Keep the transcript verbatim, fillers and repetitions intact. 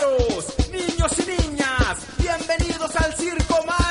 caballeros, niños y niñas, bienvenidos al Circo Más